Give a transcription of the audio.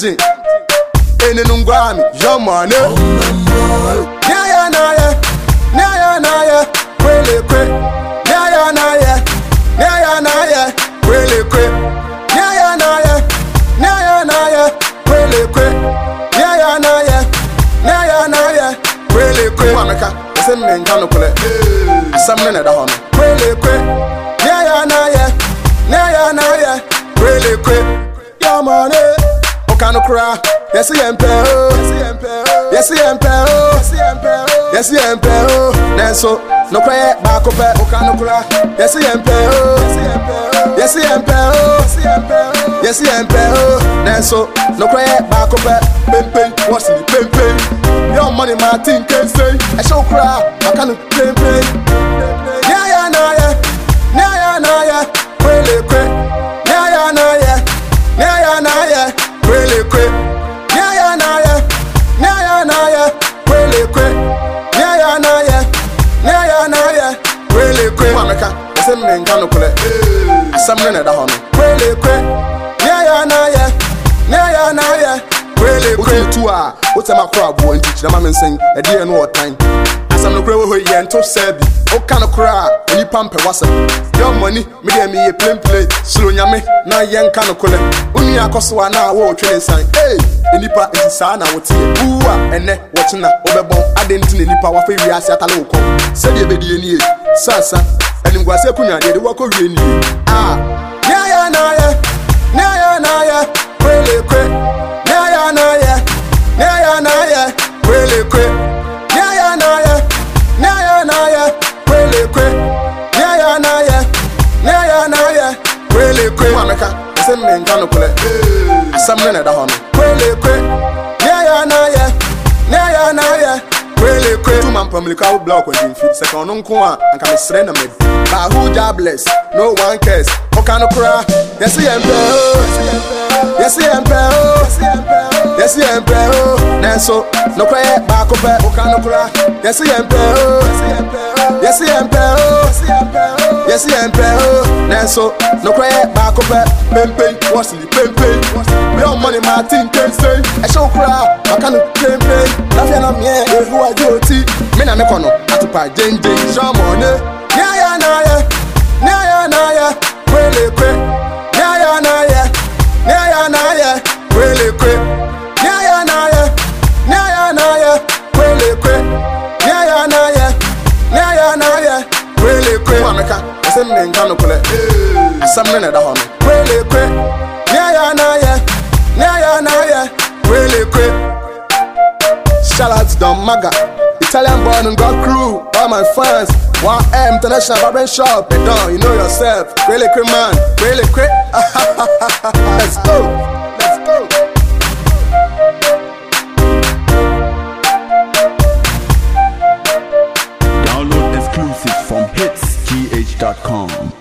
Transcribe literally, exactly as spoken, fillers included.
Something. Any nungwami, your money. Yeah, yeah, nah, yeah. Yeah, yeah, nah, yeah. Really quick. Yeah, yeah, nah, yeah. Yeah, yeah, nah, yeah. Really quick. Yeah, yeah, nah, yeah. Yeah, yeah, nah, yeah. Really quick. Yeah, yeah, nah, yeah. Yeah, yeah, nah, yeah. Really quick. Wameka, ese menga no kule. Asamne na da hono. Really quick. Yeah, yeah, nah, yeah. Yeah, yeah, nah, yeah. Really quick. Your money. Okano kura. Yes, he am peo. Yes, he am peo. Yes, he am peo. Nenso, no cry back up. Okano kura. Yes, he am peo. Yes, he am peo. Yes, he am peo. Nenso, no cry back up. Pimp, what's the pimp? Your money, my thing can say. I show cry. I can't pimp. Yeah, yeah, nah, yeah. Yeah, yeah, nah, yeah. Really quick. Yeah, yeah, nah, yeah. Yeah, yeah, nah, yeah. Really quick. Yeah, yeah, nah, yeah. Yeah, yeah, nah, yeah. Really quick. Yeah, yeah, nah, yeah. Yeah, yeah, nah, yeah. Really quick. Wameka, ese menga no kule. Asamne na da hono. Really quick. Yeah, yeah, nah, yeah. Yeah, yeah, nah, yeah. Really quick. Utu a, utema kwa buo nti na mama nsen, e de no time. Asam no kure wo ye nto sebi. O kana kura, oni pampe wasa. Your money, me dey me ye plain play. Slow nyame, na yen kana kule. Uni akoso na wo twene san. Hey, enipa nsisa na wotie. Uwa ene wochina obebon adenti ne nipa wa fa wiase atale wo kom. Se de be die nie. Sasa, eningwase kunwa de de wako wie nie. Ah, yeah yeah na yeah. Yeah yeah na yeah. Really quick. Yeah yeah na yeah. Yeah yeah na yeah. Really quick. Yeah yeah na yeah. Yeah yeah na yeah. Really quick. Yeah yeah na yeah. Yeah yeah na yeah. Really quick. Wameka, ese menga no kule. Asamne na da hono. Really quick. Yeah yeah na yeah. Yeah yeah na yeah. Really quick. Two man pamilika block when you fit. Second on kwa anka me sre na me. Ba who jobless, no one cares. Okano kura. Yes he am peo. Yes he am peo. Yes he am peo. Nenso no cry back up. Okano kura. Yes he am peo. Yes he am peo. Yes he am peo. Nenso no cry back up. Pempe, what's the pempe? Your money, my thing can say. I show cry. I can't pempe. Nothing I'm here. Who are you? Me na me kono. Atupa Jane Jane. Show money. Yeah yeah na yeah. Yeah yeah na yeah. Really quick. Yeah yeah na yeah. Yeah yeah na yeah. Really quick. Yeah yeah na yeah. Yeah yeah na yeah. Really quick. Yeah yeah na yeah. Yeah yeah na yeah. Really quick. Wameka, ese menga no kule. Asamne na da hono. Really quick. Yeah yeah na yeah. Yeah yeah na yeah. Really quick. Shout out to Don Maga, Italian born and got crew, all my fans. one M International Barber Shop. Hey, Don, you know yourself. Really quick, man. Really quick. Let's go. Let's go. Download exclusive from hits g h dot com.